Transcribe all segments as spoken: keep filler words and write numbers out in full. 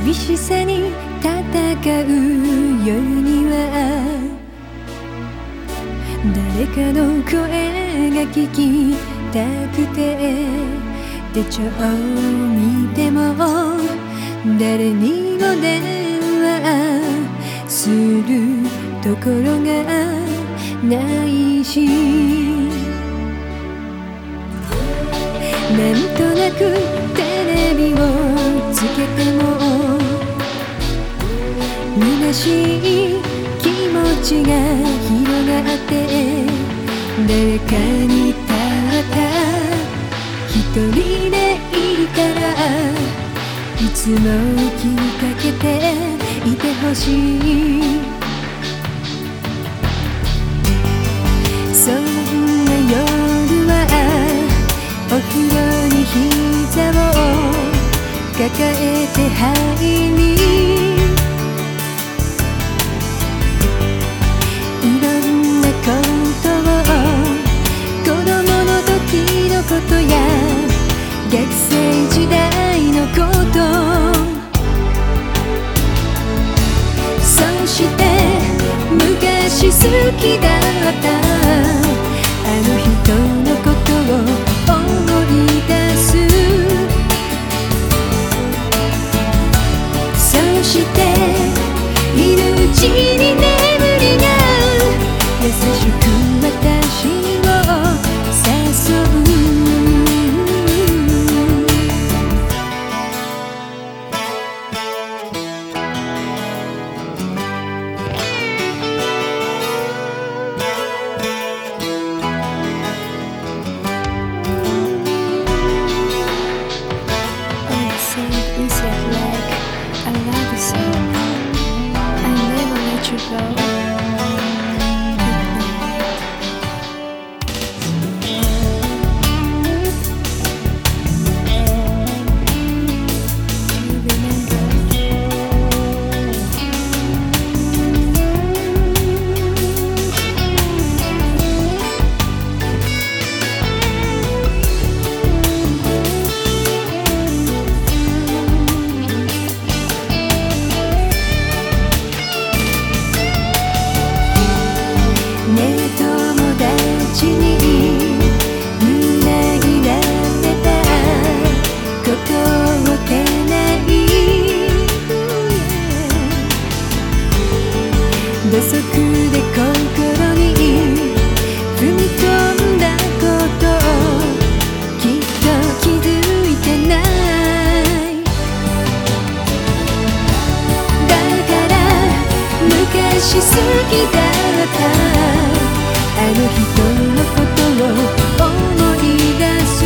厳しさに戦う夜には誰かの声が聞きたくて手帳を見ても誰にも電話するところがないし、なんとなくテレビをつけても虚しい気持ちが広がって誰かにただ一人でいいからいつも気にかけていてほしい。そんな夜はお風呂に膝を抱えて入りいろんなことを子供の時のことや学生時代のことそして昔好きだったあの人のことを思い出す。そしているうちに眠りが優しく私を誘う。土足で心に踏み込んだこときっと気づいてない。だから昔好きだったあの人のことを思い出す。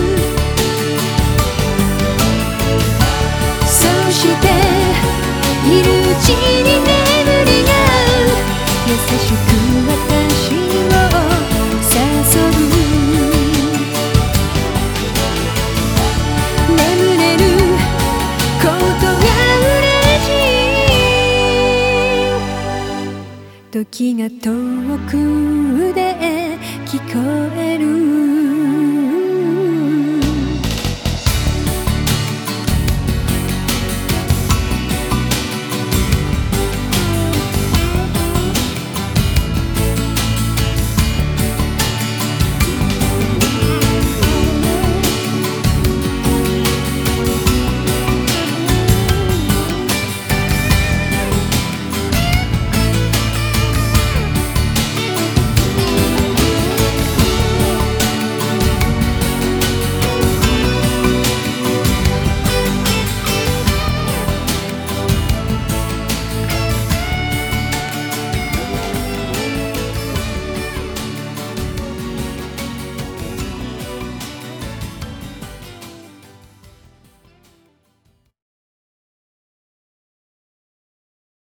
そしているうちに眠りが優しく私を誘う。眠れることが嬉しい。時が遠くで聞こえる